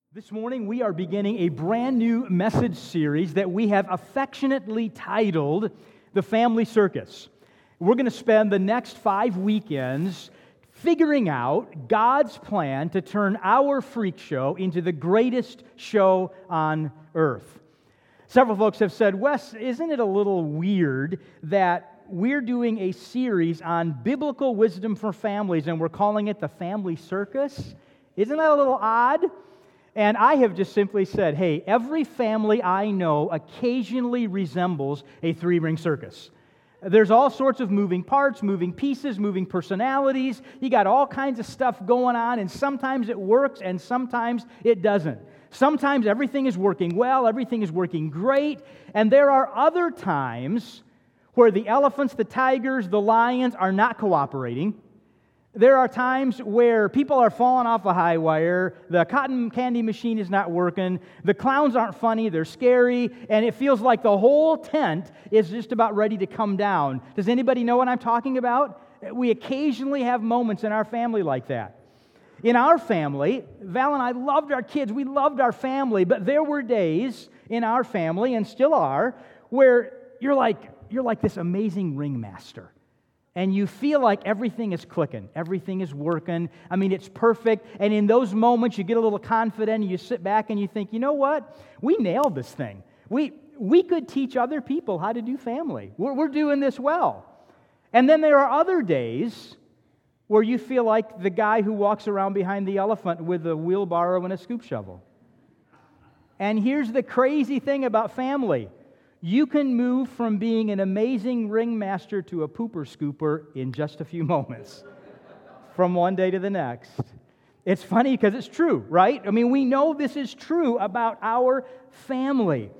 This morning, we are beginning a brand new message series that we have affectionately titled The Family Circus. We're going to spend the next 5 weekends figuring out God's plan to turn our freak show into the greatest show on earth. Several folks have said, Wes, isn't it a little weird that we're doing a series on biblical wisdom for families and we're calling it The Family Circus? Isn't that a little odd? And I have just simply said, hey, every family I know occasionally resembles a three-ring circus. There's all sorts of moving parts, moving pieces, moving personalities. You got all kinds of stuff going on, and sometimes it works and sometimes it doesn't. Sometimes everything is working well, everything is working great, and there are other times where the elephants, the tigers, the lions are not cooperating. There are times where people are falling off a high wire, the cotton candy machine is not working, the clowns aren't funny, they're scary, and it feels like the whole tent is just about ready to come down. Does anybody know what I'm talking about? We occasionally have moments in our family like that. In our family, Val and I loved our kids, we loved our family, but there were days in our family, and still are, where you're like this amazing ringmaster. And you feel like everything is clicking, everything is working. I mean, it's perfect. And in those moments, you get a little confident, and you sit back and you think, you know what? We nailed this thing. We could teach other people how to do family. We're doing this well. And then there are other days where you feel like the guy who walks around behind the elephant with a wheelbarrow and a scoop shovel. And here's the crazy thing about family. You can move from being an amazing ringmaster to a pooper scooper in just a few moments, from one day to the next. It's funny because it's true, right? I mean, we know this is true about our family.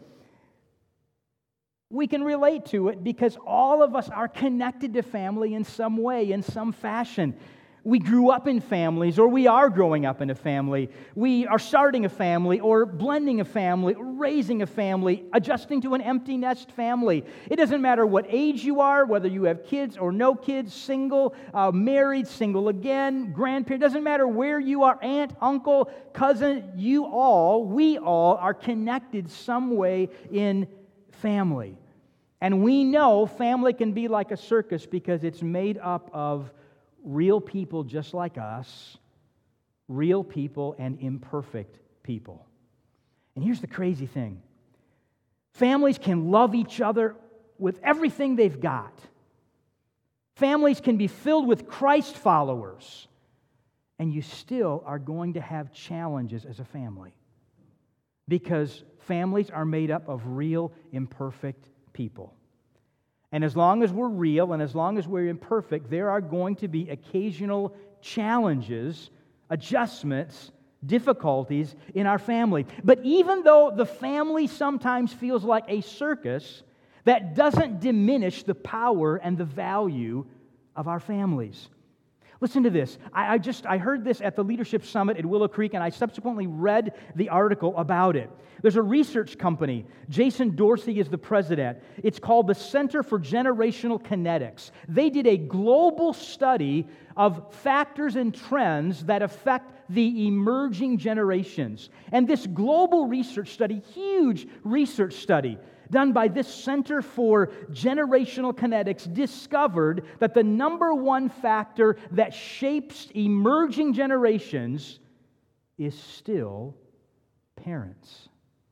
We can relate to it because all of us are connected to family in some way, in some fashion. We grew up in families, or we are growing up in a family. We are starting a family, or blending a family, or raising a family, adjusting to an empty nest family. It doesn't matter what age you are, whether you have kids or no kids, single, married, single again, grandparent. It doesn't matter where you are, aunt, uncle, cousin, we all are connected some way in family. And we know family can be like a circus because it's made up of real people just like us, real people and imperfect people. And here's the crazy thing. Families can love each other with everything they've got. Families can be filled with Christ followers, and you still are going to have challenges as a family because families are made up of real, imperfect people. And as long as we're real and as long as we're imperfect, there are going to be occasional challenges, adjustments, difficulties in our family. But even though the family sometimes feels like a circus, that doesn't diminish the power and the value of our families. Listen to this. I heard this at the Leadership Summit at Willow Creek, and I subsequently read the article about it. There's a research company. Jason Dorsey is the president. It's called the Center for Generational Kinetics. They did a global study of factors and trends that affect the emerging generations. And this global research study, huge research study, done by this Center for Generational Kinetics, discovered that the number one factor that shapes emerging generations is still parents.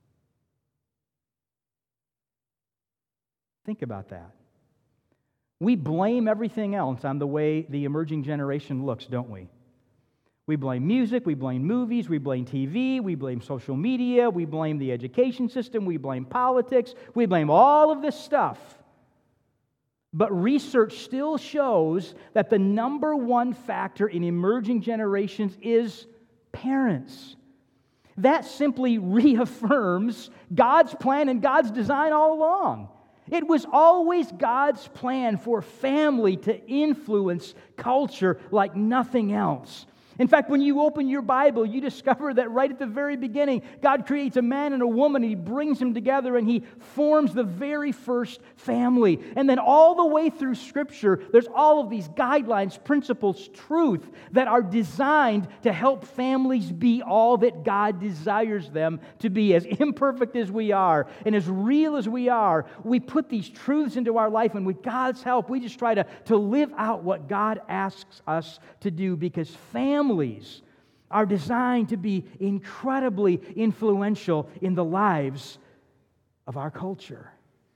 Think about that. We blame everything else on the way the emerging generation looks, don't we? We blame music, we blame movies, we blame TV, we blame social media, we blame the education system, we blame politics, we blame all of this stuff. But research still shows that the number one factor in emerging generations is parents. That simply reaffirms God's plan and God's design all along. It was always God's plan for family to influence culture like nothing else. In fact, when you open your Bible, you discover that right at the very beginning, God creates a man and a woman, and He brings them together, and He forms the very first family. And then all the way through Scripture, there's all of these guidelines, principles, truth that are designed to help families be all that God desires them to be. As imperfect as we are, and as real as we are, we put these truths into our life, and with God's help, we just try to live out what God asks us to do, because families are designed to be incredibly influential in the lives of our culture.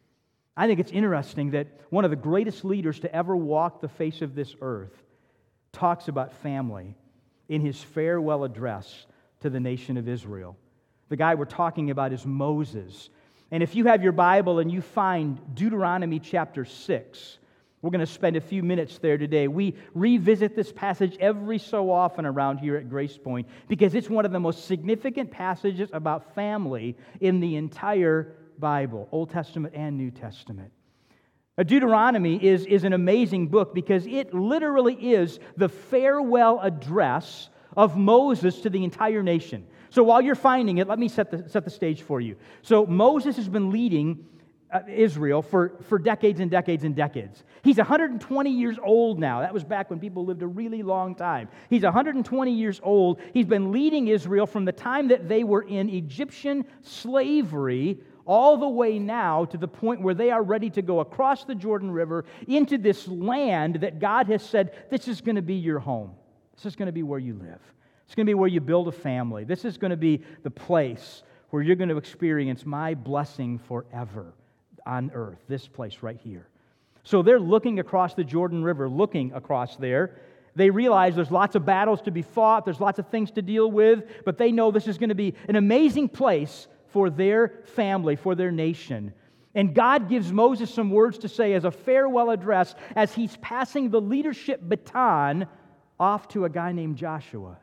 I think it's interesting that one of the greatest leaders to ever walk the face of this earth talks about family in his farewell address to the nation of Israel. The guy we're talking about is Moses. And if you have your Bible and you find Deuteronomy chapter 6, we're going to spend a few minutes there today. We revisit this passage every so often around here at Grace Point because it's one of the most significant passages about family in the entire Bible, Old Testament and New Testament. Deuteronomy is an amazing book because it literally is the farewell address of Moses to the entire nation. So while you're finding it, let me set the stage for you. So Moses has been leading Israel for decades and decades and decades. He's 120 years old now. That was back when people lived a really long time. He's 120 years old. He's been leading Israel from the time that they were in Egyptian slavery all the way now to the point where they are ready to go across the Jordan River into this land that God has said, this is going to be your home. This is going to be where you live. It's going to be where you build a family. This is going to be the place where you're going to experience my blessing forever on earth, this place right here. So they're looking across the Jordan River, looking across there. They realize there's lots of battles to be fought, there's lots of things to deal with, but they know this is going to be an amazing place for their family, for their nation. And God gives Moses some words to say as a farewell address as he's passing the leadership baton off to a guy named Joshua.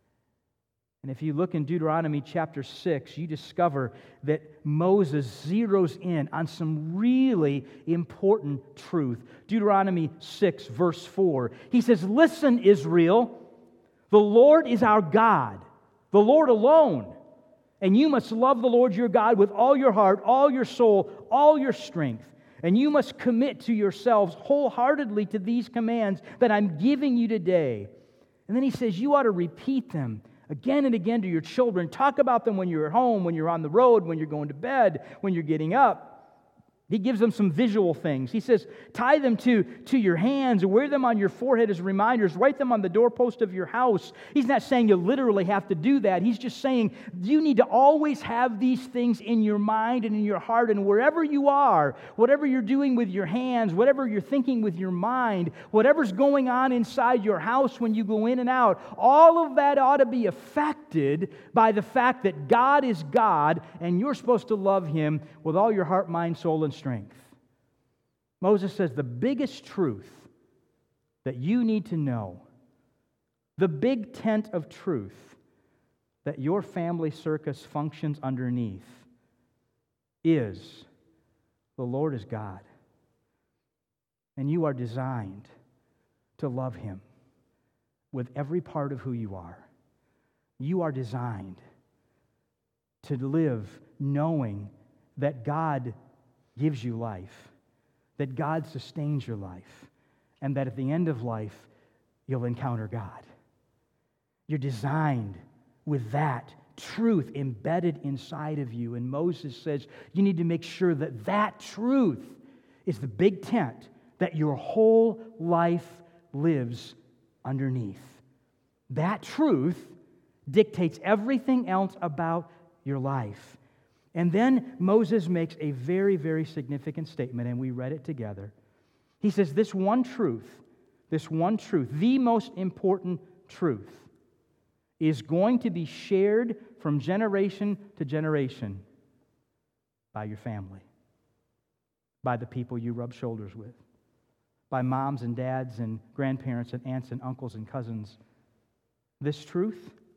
And if you look in Deuteronomy chapter 6, you discover that Moses zeroes in on some really important truth. Deuteronomy 6, verse 4. He says, "Listen, Israel, the Lord is our God, the Lord alone. And you must love the Lord your God with all your heart, all your soul, all your strength. And you must commit to yourselves wholeheartedly to these commands that I'm giving you today." And then he says, you ought to repeat them again and again to your children. Talk about them when you're at home, when you're on the road, when you're going to bed, when you're getting up. He gives them some visual things. He says, tie them to your hands, wear them on your forehead as reminders, write them on the doorpost of your house. He's not saying you literally have to do that. He's just saying you need to always have these things in your mind and in your heart, and wherever you are, whatever you're doing with your hands, whatever you're thinking with your mind, whatever's going on inside your house when you go in and out, all of that ought to be affected by the fact that God is God, and you're supposed to love Him with all your heart, mind, soul, and strength. Moses says the biggest truth that you need to know, the big tent of truth that your family circus functions underneath is the Lord is God. And you are designed to love Him with every part of who you are. You are designed to live knowing that God gives you life, that God sustains your life, and that at the end of life, you'll encounter God. You're designed with that truth embedded inside of you. And Moses says you need to make sure that that truth is the big tent that your whole life lives underneath. That truth dictates everything else about your life. And then Moses makes a very, very significant statement, and we read it together. He says, this one truth, the most important truth, is going to be shared from generation to generation by your family, by the people you rub shoulders with, by moms and dads and grandparents and aunts and uncles and cousins. This truth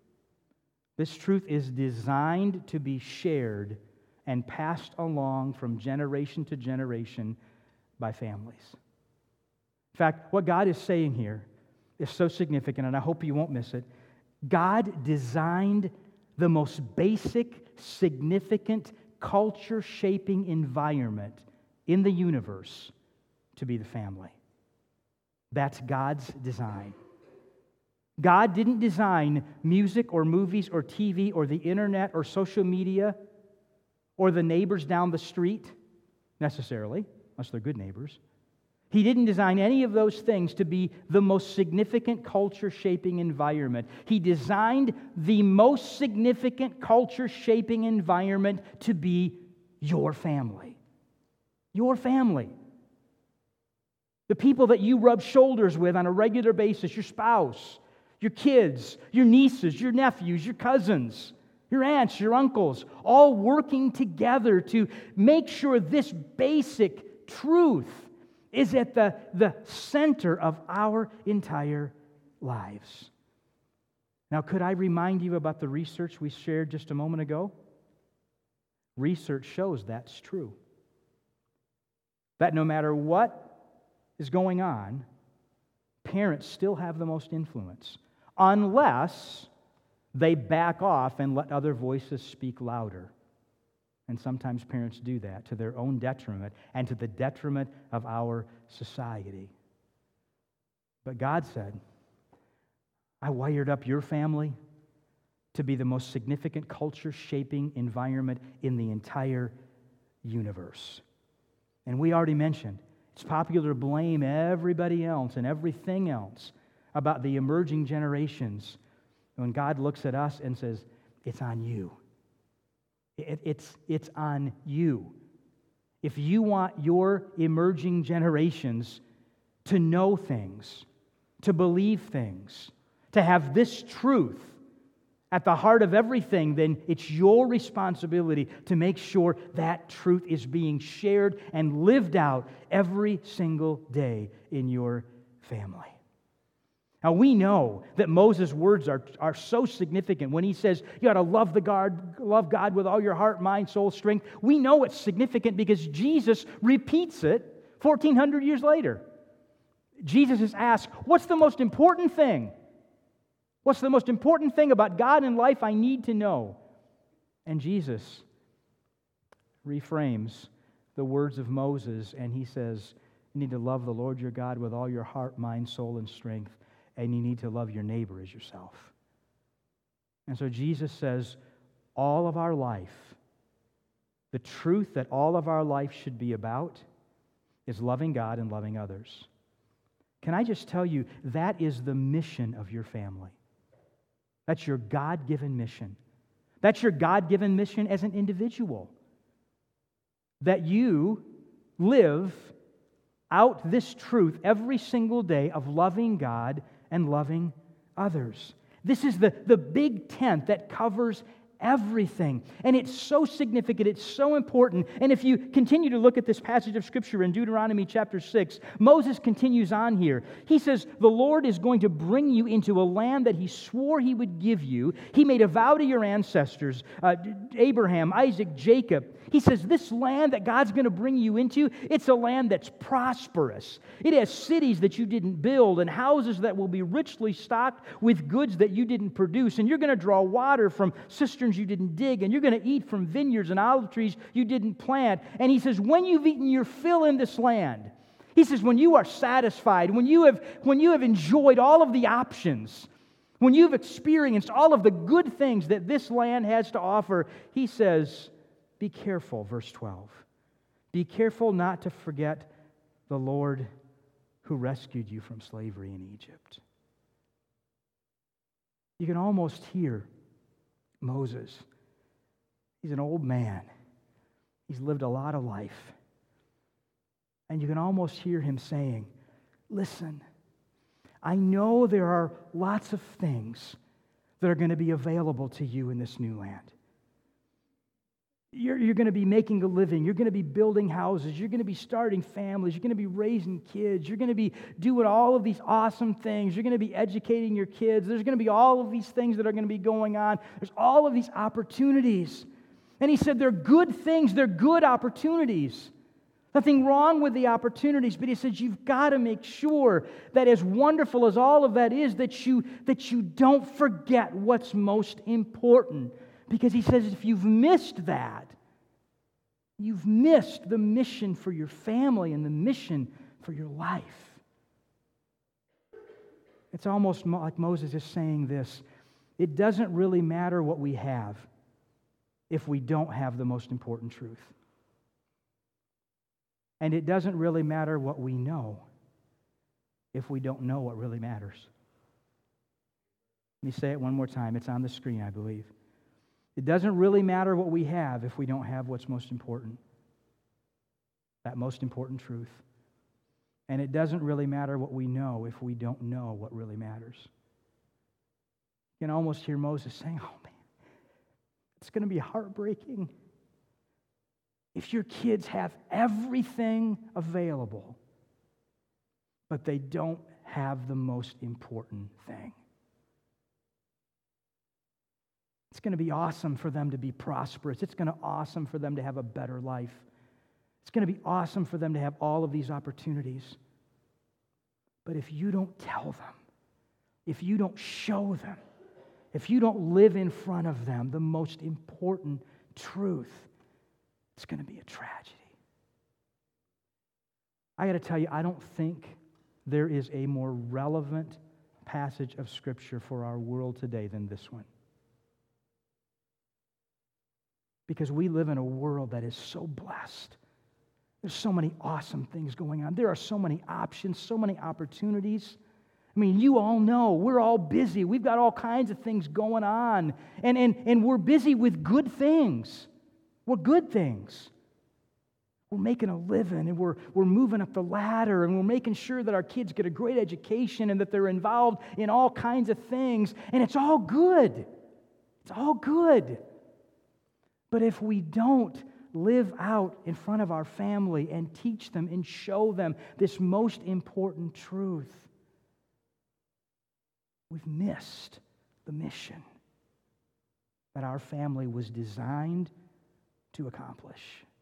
is designed to be shared and passed along from generation to generation by families. In fact, what God is saying here is so significant, and I hope you won't miss it. God designed the most basic, significant, culture-shaping environment in the universe to be the family. That's God's design. God didn't design music or movies or TV or the internet or social media or the neighbors down the street necessarily, unless they're good neighbors. He didn't design any of those things to be the most significant culture-shaping environment. He designed the most significant culture-shaping environment to be your family. Your family. The people that you rub shoulders with on a regular basis, your spouse, your kids, your nieces, your nephews, your cousins, your aunts, your uncles, all working together to make sure this basic truth is at the center of our entire lives. Now, could I remind you about the research we shared just a moment ago? Research shows that's true. That no matter what is going on, parents still have the most influence, unless they back off and let other voices speak louder. And sometimes parents do that to their own detriment and to the detriment of our society. But God said, I wired up your family to be the most significant culture-shaping environment in the entire universe. And we already mentioned, it's popular to blame everybody else and everything else about the emerging generations when God looks at us and says, it's on you. It's on you. If you want your emerging generations to know things, to believe things, to have this truth at the heart of everything, then it's your responsibility to make sure that truth is being shared and lived out every single day in your family. Now, we know that Moses' words are so significant when he says, you got to love God with all your heart, mind, soul, strength. We know it's significant because Jesus repeats it 1,400 years later. Jesus is asked, what's the most important thing? What's the most important thing about God and life I need to know? And Jesus reframes the words of Moses, and he says, you need to love the Lord your God with all your heart, mind, soul, and strength. And you need to love your neighbor as yourself. And so Jesus says, all of our life, the truth that all of our life should be about is loving God and loving others. Can I just tell you, that is the mission of your family. That's your God-given mission. That's your God-given mission as an individual. That you live out this truth every single day of loving God and loving others. This is the big tent that covers everything. And it's so significant, it's so important. And if you continue to look at this passage of Scripture in Deuteronomy chapter 6, Moses continues on here. He says, the Lord is going to bring you into a land that He swore He would give you. He made a vow to your ancestors, Abraham, Isaac, Jacob. He says, this land that God's going to bring you into, it's a land that's prosperous. It has cities that you didn't build and houses that will be richly stocked with goods that you didn't produce. And you're going to draw water from cisterns you didn't dig, and you're going to eat from vineyards and olive trees you didn't plant. And he says, when you've eaten your fill in this land, he says, when you are satisfied, when you have enjoyed all of the options, when you've experienced all of the good things that this land has to offer, he says, be careful, verse 12. Be careful not to forget the Lord who rescued you from slavery in Egypt. You can almost hear Moses. He's an old man. He's lived a lot of life. And you can almost hear him saying, listen, I know there are lots of things that are going to be available to you in this new land. You're going to be making a living. You're going to be building houses. You're going to be starting families. You're going to be raising kids. You're going to be doing all of these awesome things. You're going to be educating your kids. There's going to be all of these things that are going to be going on. There's all of these opportunities. And he said they're good things. They're good opportunities. Nothing wrong with the opportunities, but he says you've got to make sure that as wonderful as all of that is, that you don't forget what's most important. Because he says if you've missed that, you've missed the mission for your family and the mission for your life. It's almost like Moses is saying this. It doesn't really matter what we have if we don't have the most important truth. And it doesn't really matter what we know if we don't know what really matters. Let me say it one more time. It's on the screen, I believe. It doesn't really matter what we have if we don't have what's most important. That most important truth. And it doesn't really matter what we know if we don't know what really matters. You can almost hear Moses saying, oh man, it's going to be heartbreaking if your kids have everything available, but they don't have the most important thing. It's going to be awesome for them to be prosperous. It's going to be awesome for them to have a better life. It's going to be awesome for them to have all of these opportunities. But if you don't tell them, if you don't show them, if you don't live in front of them the most important truth, it's going to be a tragedy. I got to tell you, I don't think there is a more relevant passage of Scripture for our world today than this one. Because we live in a world that is so blessed. There's so many awesome things going on. There are so many options, so many opportunities. I mean, you all know, we're all busy. We've got all kinds of things going on. And we're busy with good things. We're good things. We're making a living, and we're moving up the ladder, and we're making sure that our kids get a great education and that they're involved in all kinds of things. And it's all good. It's all good. But if we don't live out in front of our family and teach them and show them this most important truth, we've missed the mission that our family was designed to accomplish.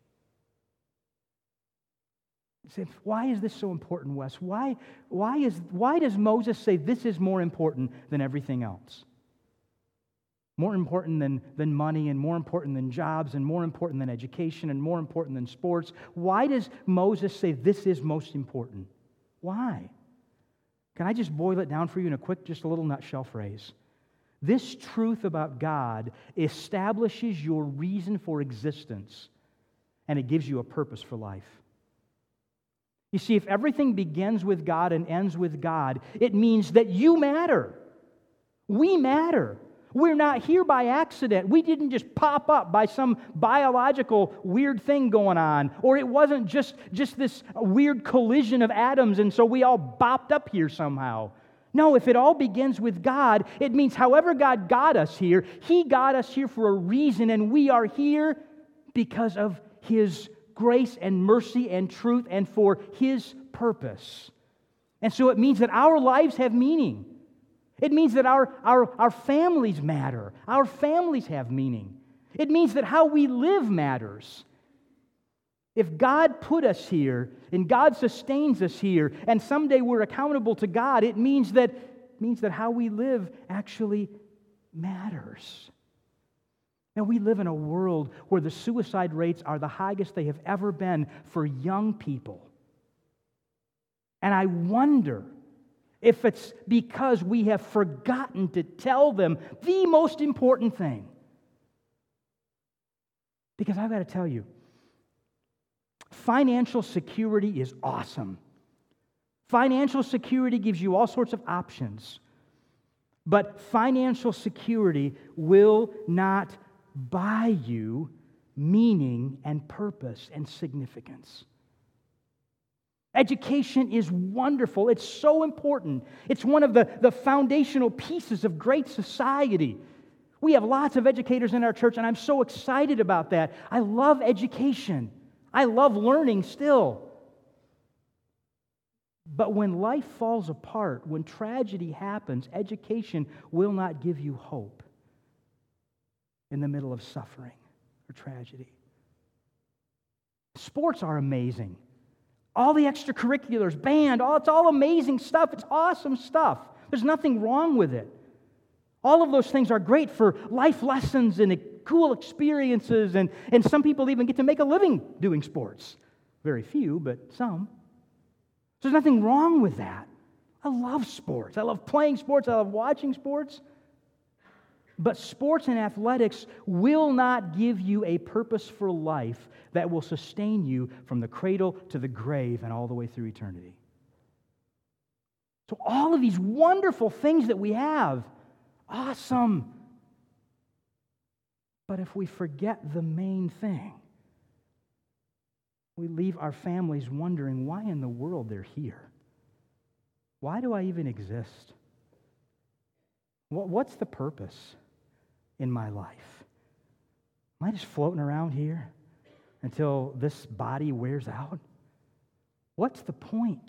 You say, why is this so important, Wes? Why does Moses say this is more important than everything else? More important than money, and more important than jobs, and more important than education, and more important than sports. Why does Moses say this is most important? Why? Can I just boil it down for you in a quick, just a little nutshell phrase? This truth about God establishes your reason for existence, and it gives you a purpose for life. You see, if everything begins with God and ends with God, it means that you matter. We matter. We're not here by accident. We didn't just pop up by some biological weird thing going on. Or it wasn't just this weird collision of atoms and so we all bopped up here somehow. No, if it all begins with God, it means however God got us here, He got us here for a reason, and we are here because of His grace and mercy and truth and for His purpose. And so it means that our lives have meaning. It means that our families matter. Our families have meaning. It means that how we live matters. If God put us here and God sustains us here and someday we're accountable to God, it means that how we live actually matters. Now, we live in a world where the suicide rates are the highest they have ever been for young people. And I wonder if it's because we have forgotten to tell them the most important thing. Because I've got to tell you, financial security is awesome. Financial security gives you all sorts of options. But financial security will not buy you meaning and purpose and significance. Education is wonderful. It's so important. It's one of the foundational pieces of great society. We have lots of educators in our church, and I'm so excited about that. I love education. I love learning still. But when life falls apart, when tragedy happens, education will not give you hope in the middle of suffering or tragedy. Sports are amazing. All the extracurriculars, band, it's all amazing stuff. It's awesome stuff. There's nothing wrong with it. All of those things are great for life lessons and cool experiences, and some people even get to make a living doing sports. Very few, but some. So there's nothing wrong with that. I love sports. I love playing sports. I love watching sports. But sports and athletics will not give you a purpose for life that will sustain you from the cradle to the grave and all the way through eternity. So all of these wonderful things that we have, awesome. But if we forget the main thing, we leave our families wondering why in the world they're here. Why do I even exist? What's the purpose in my life? Am I just floating around here until this body wears out? What's the point?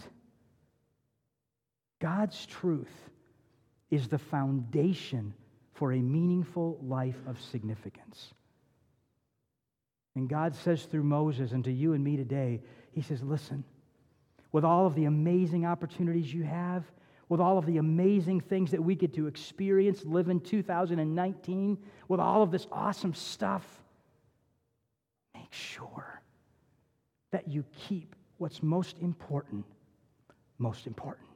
God's truth is the foundation for a meaningful life of significance. And God says through Moses and to you and me today, He says, listen, with all of the amazing opportunities you have, with all of the amazing things that we get to experience, live in 2019, with all of this awesome stuff, make sure that you keep what's most important, most important.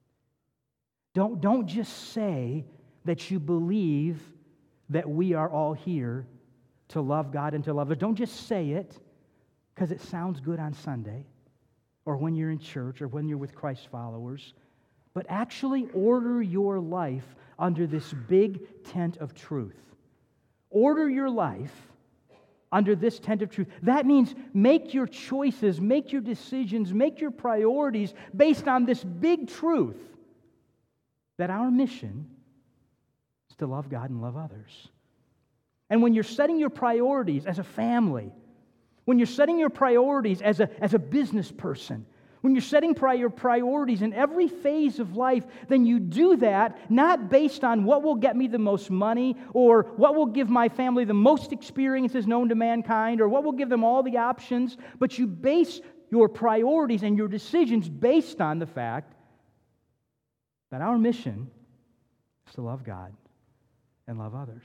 Don't just say that you believe that we are all here to love God and to love others. Don't just say it because it sounds good on Sunday or when you're in church or when you're with Christ followers, but actually order your life under this big tent of truth. Order your life under this tent of truth. That means make your choices, make your decisions, make your priorities based on this big truth that our mission is to love God and love others. And when you're setting your priorities as a family, when you're setting your priorities as a business person, when you're setting your priorities in every phase of life, then you do that not based on what will get me the most money or what will give my family the most experiences known to mankind or what will give them all the options, but you base your priorities and your decisions based on the fact that our mission is to love God and love others.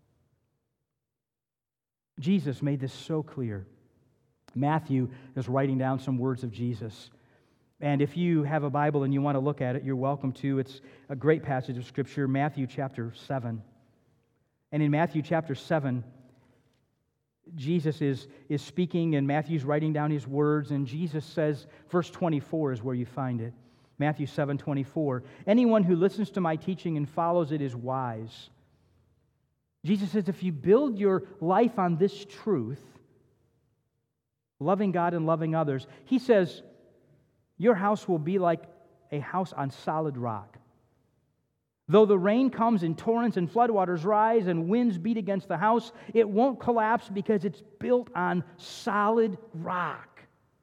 Jesus made this so clear. Matthew is writing down some words of Jesus. And if you have a Bible and you want to look at it, you're welcome to. It's a great passage of Scripture, Matthew chapter 7. And in Matthew chapter 7, Jesus is speaking, and Matthew's writing down his words, and Jesus says, verse 24 is where you find it. Matthew 7:24. Anyone who listens to my teaching and follows it is wise. Jesus says if you build your life on this truth, loving God and loving others, He says your house will be like a house on solid rock. Though the rain comes in torrents and floodwaters rise and winds beat against the house, it won't collapse because it's built on solid rock.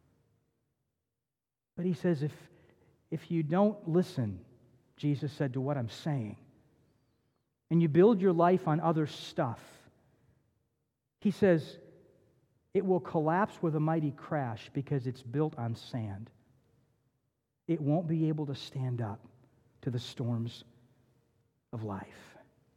But He says if you don't listen, Jesus said, to what I'm saying, and you build your life on other stuff, He says it will collapse with a mighty crash because it's built on sand. It won't be able to stand up to the storms of life.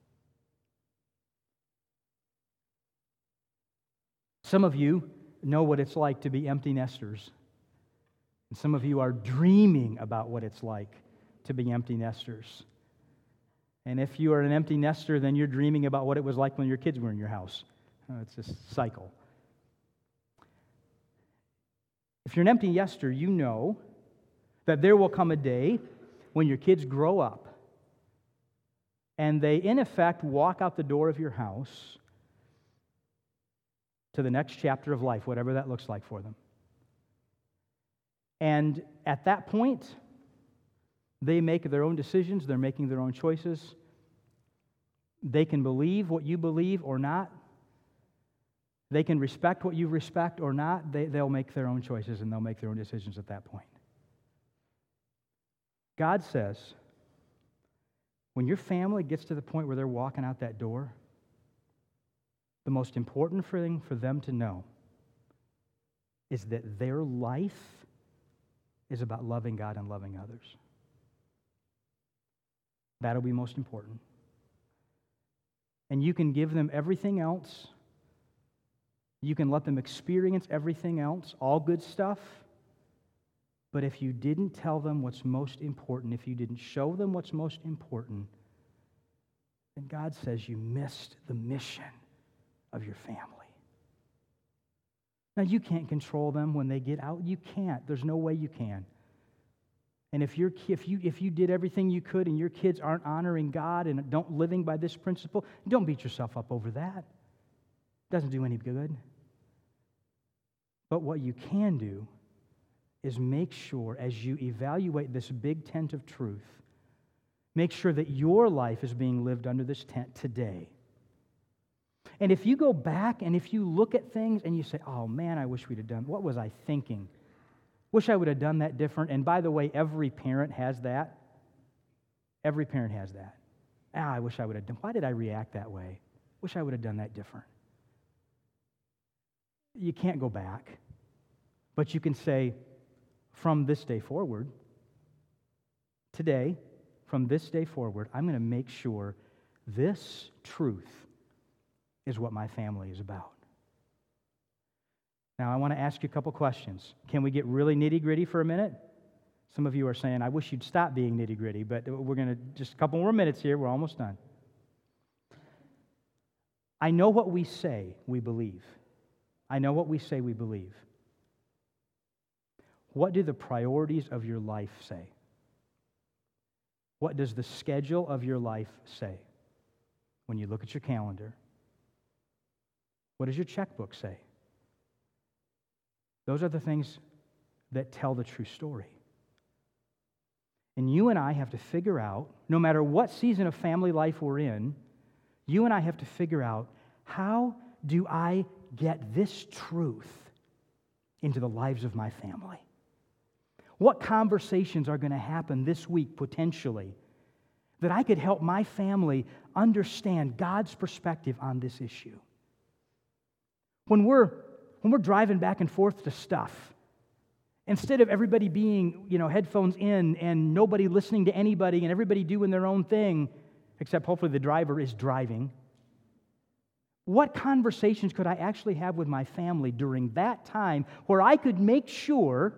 Some of you know what it's like to be empty nesters. And some of you are dreaming about what it's like to be empty nesters. And if you are an empty nester, then you're dreaming about what it was like when your kids were in your house. It's this cycle. If you're an empty nester, you know that there will come a day when your kids grow up and they, in effect, walk out the door of your house to the next chapter of life, whatever that looks like for them. And at that point, they make their own decisions. They're making their own choices. They can believe what you believe or not. They can respect what you respect or not. They'll make their own choices and they'll make their own decisions at that point. God says, when your family gets to the point where they're walking out that door, the most important thing for them to know is that their life is about loving God and loving others. That'll be most important. And you can give them everything else. You can let them experience everything else, all good stuff. But if you didn't tell them what's most important, if you didn't show them what's most important, then God says you missed the mission of your family. Now, you can't control them when they get out. You can't. There's no way you can. And if you did everything you could and your kids aren't honoring God and don't living by this principle, don't beat yourself up over that. It doesn't do any good. But what you can do is make sure, as you evaluate this big tent of truth, make sure that your life is being lived under this tent today. And if you go back and if you look at things and you say, oh man, I wish we'd have done, what was I thinking? Wish I would have done that different. And by the way, every parent has that. Every parent has that. I wish I would have done, why did I react that way? Wish I would have done that different. You can't go back, but you can say, from this day forward, today, from this day forward, I'm going to make sure this truth is what my family is about. Now, I want to ask you a couple questions. Can we get really nitty-gritty for a minute? Some of you are saying, I wish you'd stop being nitty-gritty, but we're going to, just a couple more minutes here. We're almost done. I know what we say we believe. I know what we say we believe. What do the priorities of your life say? What does the schedule of your life say when you look at your calendar? What does your checkbook say? Those are the things that tell the true story. And you and I have to figure out, no matter what season of family life we're in, you and I have to figure out, how do I get this truth into the lives of my family? What conversations are going to happen this week, potentially, that I could help my family understand God's perspective on this issue? When we're driving back and forth to stuff, instead of everybody being, headphones in and nobody listening to anybody and everybody doing their own thing, except hopefully the driver is driving, what conversations could I actually have with my family during that time where I could make sure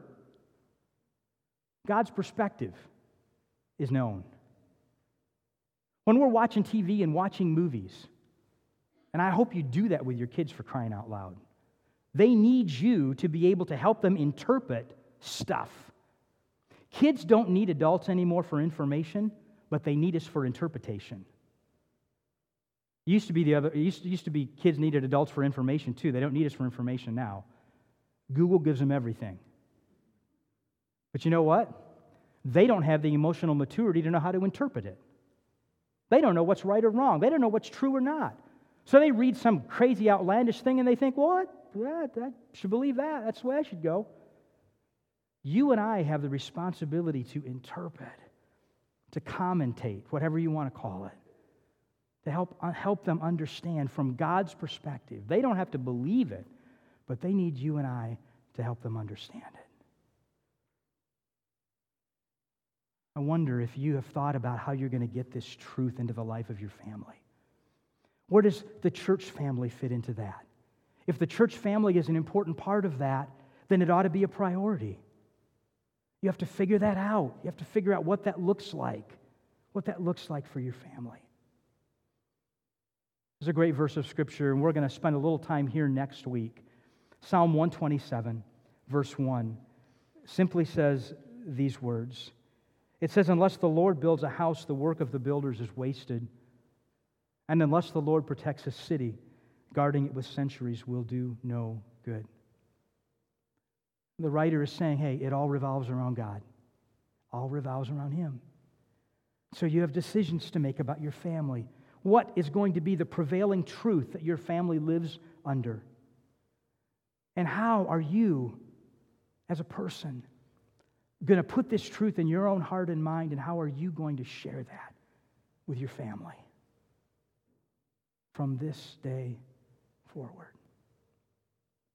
God's perspective is known? When we're watching TV and watching movies, and I hope you do that with your kids, for crying out loud, they need you to be able to help them interpret stuff. Kids don't need adults anymore for information, but they need us for interpretation. It used to be kids needed adults for information too. They don't need us for information now. Google gives them everything. But you know what? They don't have the emotional maturity to know how to interpret it. They don't know what's right or wrong. They don't know what's true or not. So they read some crazy outlandish thing and they think, what? I should believe that. That's the way I should go. You and I have the responsibility to interpret, to commentate, whatever you want to call it, to help them understand from God's perspective. They don't have to believe it, but they need you and I to help them understand it. I wonder if you have thought about how you're going to get this truth into the life of your family. Where does the church family fit into that? If the church family is an important part of that, then it ought to be a priority. You have to figure that out. You have to figure out what that looks like for your family. There's a great verse of Scripture, and we're going to spend a little time here next week. Psalm 127, verse 1, simply says these words. It says, unless the Lord builds a house, the work of the builders is wasted. And unless the Lord protects a city, guarding it with centuries will do no good. The writer is saying, hey, it all revolves around God. All revolves around Him. So you have decisions to make about your family. What is going to be the prevailing truth that your family lives under? And how are you, as a person, going to put this truth in your own heart and mind, and how are you going to share that with your family from this day forward?